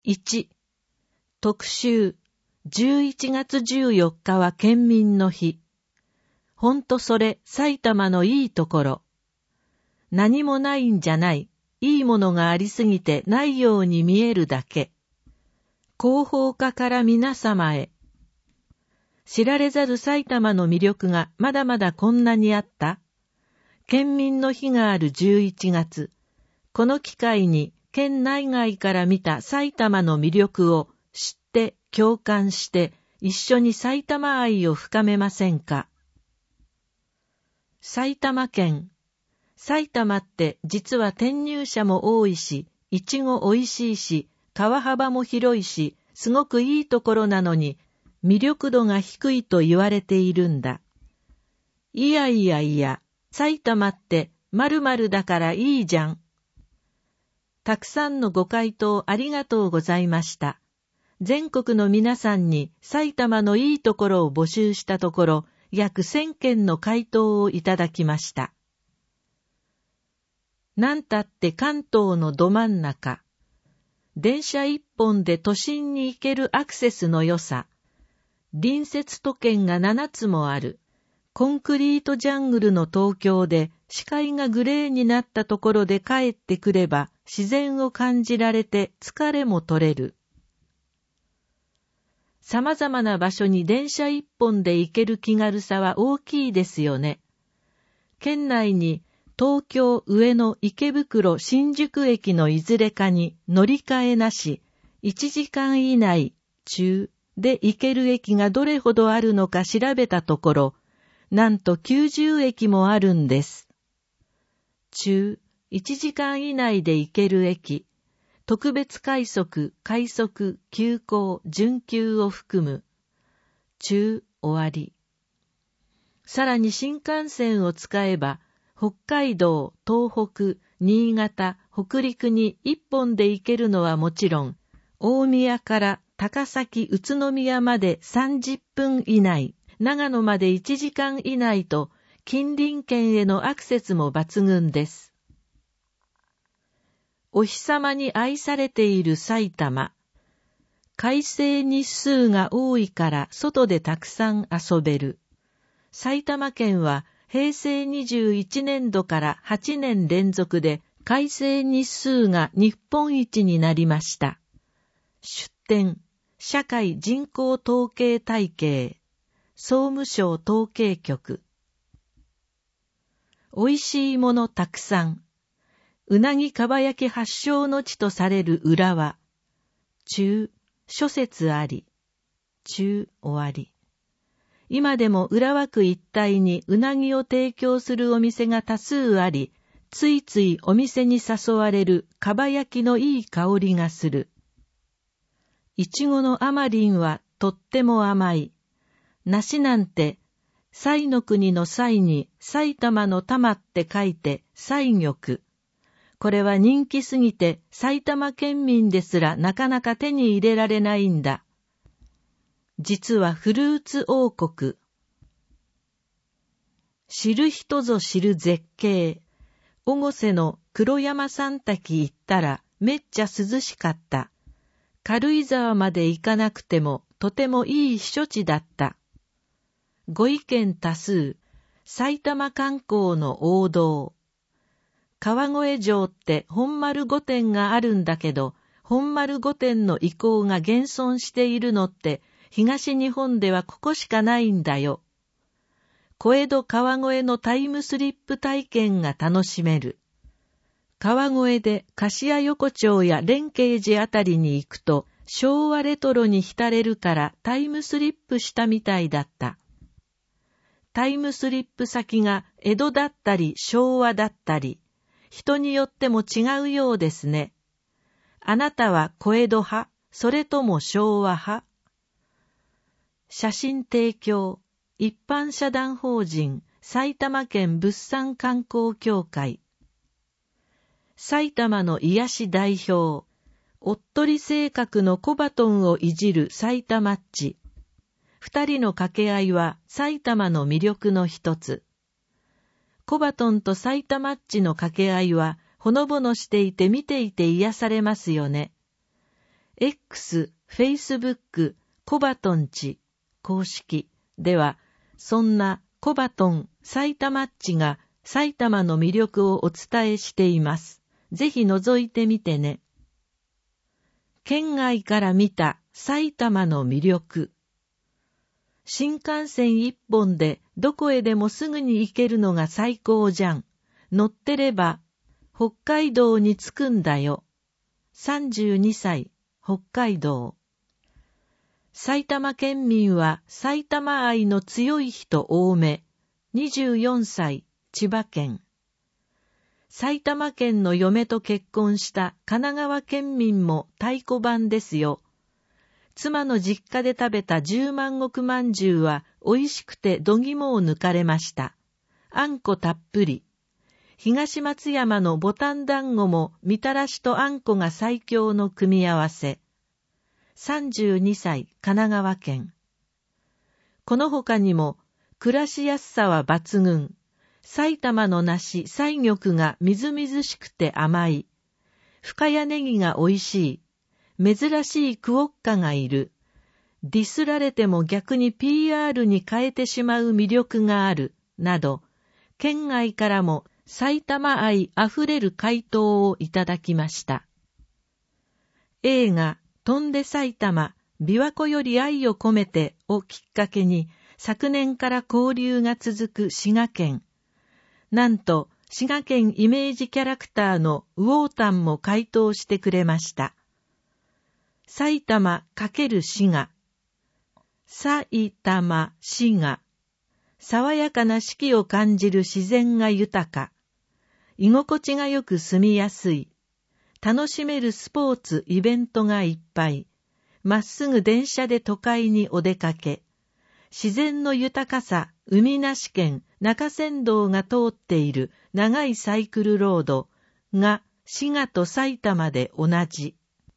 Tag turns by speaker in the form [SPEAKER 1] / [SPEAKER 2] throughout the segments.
[SPEAKER 1] 1、特集、11月14日は県民の日。ほんとそれ、埼玉のいいところ。何もないんじゃない。いいものがありすぎてないように見えるだけ。広報課から皆様へ。知られざる埼玉の魅力がまだまだこんなにあった。県民の日がある11月。この機会に県内外から見た埼玉の魅力を知って共感して一緒に埼玉愛を深めませんか。埼玉県。埼玉って実は転入者も多いし、いちごおいしいし、川幅も広いし、すごくいいところなのに、魅力度が低いと言われているんだ。いやいやいや、埼玉って〇〇だからいいじゃん。たくさんのご回答ありがとうございました。全国の皆さんに埼玉のいいところを募集したところ、約1000件の回答をいただきました。なんたって関東のど真ん中。電車一本で都心に行けるアクセスの良さ。隣接都県が7つもある。コンクリートジャングルの東京で視界がグレーになったところで帰ってくれば自然を感じられて疲れも取れる。様々な場所に電車一本で行ける気軽さは大きいですよね。県内に東京、上野、池袋、新宿駅のいずれかに乗り換えなし、1時間以内、中で行ける駅がどれほどあるのか調べたところ、なんと90駅もあるんです。中、1時間以内で行ける駅、特別快速、快速、急行、準急を含む。中、終わり。さらに新幹線を使えば、北海道、東北、新潟、北陸に一本で行けるのはもちろん、大宮から高崎、宇都宮まで30分以内、長野まで1時間以内と、近隣県へのアクセスも抜群です。お日様に愛されている埼玉。快晴日数が多いから外でたくさん遊べる。埼玉県は平成21年度から8年連続で快晴日数が日本一になりました。出典、社会人口統計体系、総務省統計局。美味しいものたくさん。うなぎかば焼き発祥の地とされる浦和。中、諸説あり。中、終わり。今でも浦和区一帯にうなぎを提供するお店が多数あり、ついついお店に誘われるかば焼きのいい香りがする。いちごの甘りんはとっても甘い。梨なんて、彩の国の彩に埼玉の玉って書いて彩玉。これは人気すぎて埼玉県民ですらなかなか手に入れられないんだ。実はフルーツ王国。知る人ぞ知る絶景。越生の黒山三滝行ったらめっちゃ涼しかった。軽井沢まで行かなくてもとてもいい避暑地だった。ご意見多数。埼玉観光の王道。川越城って本丸御殿があるんだけど、本丸御殿の遺構が現存しているのって東日本ではここしかないんだよ。小江戸川越のタイムスリップ体験が楽しめる。川越で柏横丁や蓮馨寺あたりに行くと昭和レトロに浸れるからタイムスリップしたみたいだった。タイムスリップ先が江戸だったり昭和だったり、人によっても違うようですね。あなたは小江戸派、それとも昭和派？写真提供、一般社団法人埼玉県物産観光協会。埼玉の癒し代表、おっとり性格の小バトンをいじる埼玉っち。二人の掛け合いは埼玉の魅力の一つ。小バトンと埼玉っちの掛け合いはほのぼのしていて見ていて癒されますよね。 X、Facebook、コバトンチ公式では、そんなコバトン埼玉っちが埼玉の魅力をお伝えしています。ぜひ覗いてみてね。県外から見た埼玉の魅力。新幹線一本でどこへでもすぐに行けるのが最高じゃん。乗ってれば北海道に着くんだよ。32歳、北海道。埼玉県民は埼玉愛の強い人多め。24歳、千葉県。埼玉県の嫁と結婚した神奈川県民も太鼓判ですよ。妻の実家で食べた10万石まんじゅうは美味しくて度肝を抜かれました。あんこたっぷり。東松山のボタン団子もみたらしとあんこが最強の組み合わせ。32歳、神奈川県。この他にも、暮らしやすさは抜群。埼玉の梨、彩玉がみずみずしくて甘い。深谷ネギが美味しい。珍しいクオッカがいる。ディスられても逆に PR に変えてしまう魅力がある。など、県外からも埼玉愛あふれる回答をいただきました。映画、翔んで埼玉、琵琶湖より愛を込めてをきっかけに、昨年から交流が続く滋賀県。なんと、滋賀県イメージキャラクターのウォータンも回答してくれました。埼玉×滋賀。埼玉、滋賀。爽やかな四季を感じる自然が豊か。居心地がよく住みやすい。楽しめるスポーツ、イベントがいっぱい。まっすぐ電車で都会にお出かけ。自然の豊かさ、海なし県、中山道が通っている長いサイクルロードが滋賀と埼玉で同じ。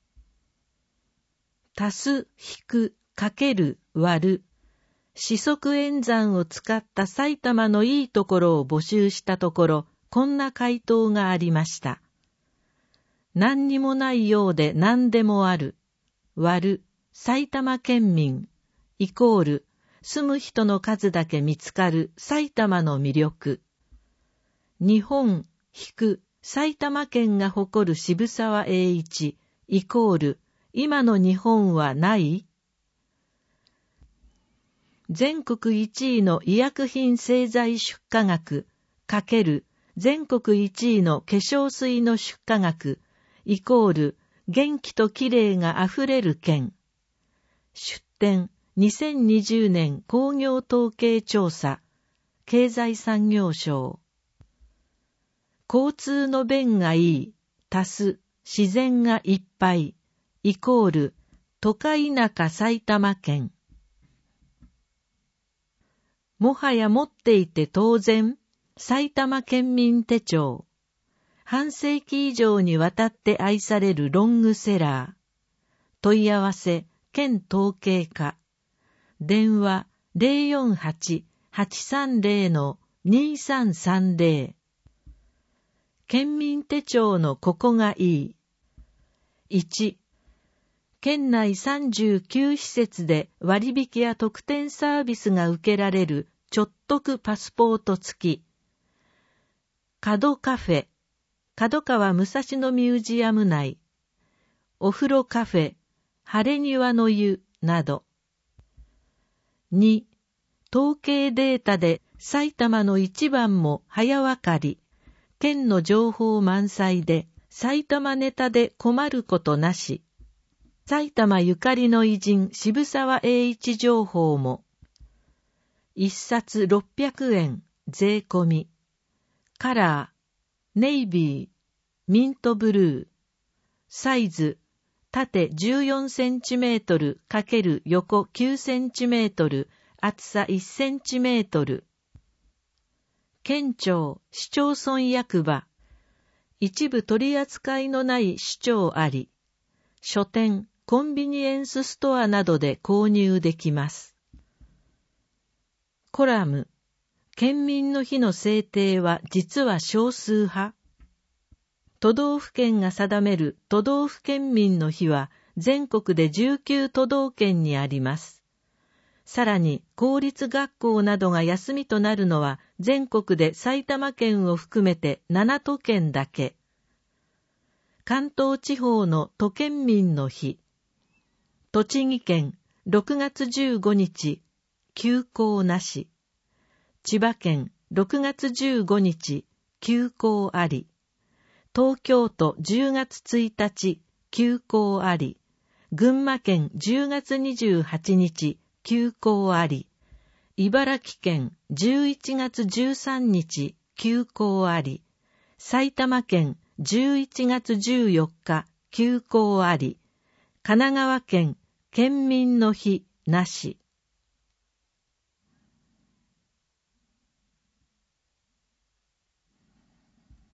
[SPEAKER 1] 足す、引く、かける、割る。四則演算を使った埼玉のいいところを募集したところ、こんな回答がありました。何にもないようで何でもある。割る、埼玉県民、イコール、住む人の数だけ見つかる埼玉の魅力。日本、引く、埼玉県が誇る渋沢栄一、イコール、今の日本はない？全国1位の医薬品製剤出荷額、かける、全国1位の化粧水の出荷額、イコール、元気ときれいがあふれる県。出典、2020年工業統計調査、経済産業省。交通の便がいい、足す、自然がいっぱい、イコール、都会田舎埼玉県。もはや持っていて当然、埼玉県民手帳。半世紀以上にわたって愛されるロングセラー。問い合わせ、県統計課。電話 048-830-2330。県民手帳のここがいい。1、県内39施設で割引や特典サービスが受けられるちょっとくパスポート付き。角カフェ、角川武蔵野ミュージアム内。お風呂カフェ、晴れ庭の湯など。2、統計データで埼玉の一番も早わかり。県の情報満載で埼玉ネタで困ることなし。埼玉ゆかりの偉人渋沢栄一情報も。一冊600円税込み。カラー、ネイビー、ミントブルー。サイズ、縦14センチメートル×横9センチメートル、厚さ1センチメートル。県庁、市町村役場。一部取り扱いのない市町あり。書店、コンビニエンスストアなどで購入できます。コラム。県民の日の制定は実は少数派。都道府県が定める都道府県民の日は全国で19都道県にあります。さらに公立学校などが休みとなるのは全国で埼玉県を含めて7都県だけ。関東地方の都県民の日。栃木県6月15日、休校なし。千葉県6月15日、休校あり。東京都10月1日、休校あり。群馬県10月28日、休校あり。茨城県11月13日、休校あり。埼玉県11月14日、休校あり。神奈川県県民の日なし。